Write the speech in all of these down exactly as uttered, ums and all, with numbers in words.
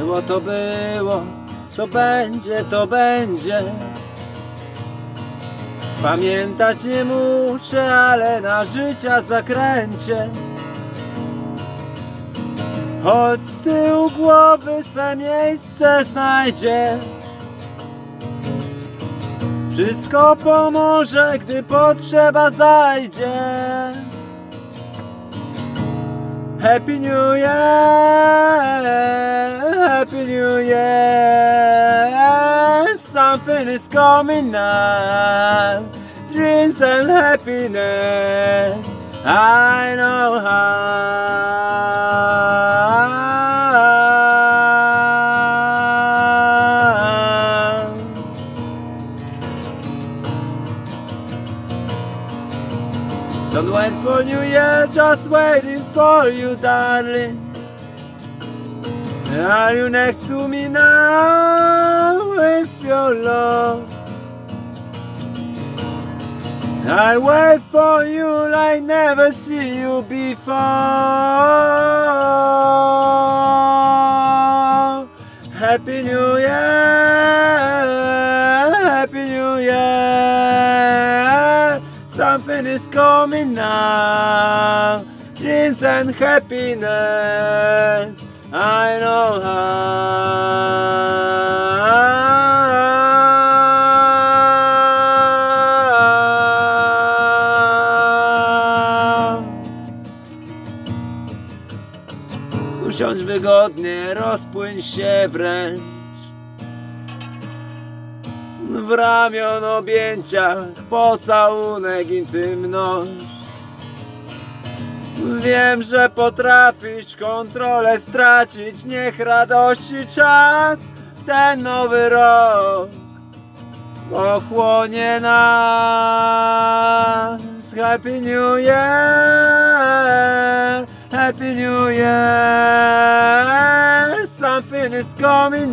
Było to było, co będzie to będzie. Pamiętać nie muszę, ale na życia zakręcie. Choć z tyłu głowy swe miejsce znajdzie. Wszystko pomoże, gdy potrzeba zajdzie. Happy New Year, Happy New Year. Something is coming now. Dreams and happiness, I know how. Don't wait for New Year, just waiting for you, darling. Are you next to me now with your love? I wait for you like never see you before. Happy New Year, Happy New Year. Something is coming now. Dreams and happiness, I know how. Usiądź wygodnie, rozpłyń się wręcz w ramion, objęciach, pocałunek, intymność. Wiem, że potrafisz kontrolę stracić. Niech radości czas w ten nowy rok ochłonie nas. Happy New Year, Happy New Year. Something is coming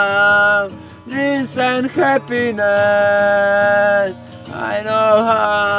now. Dreams and happiness, I know how.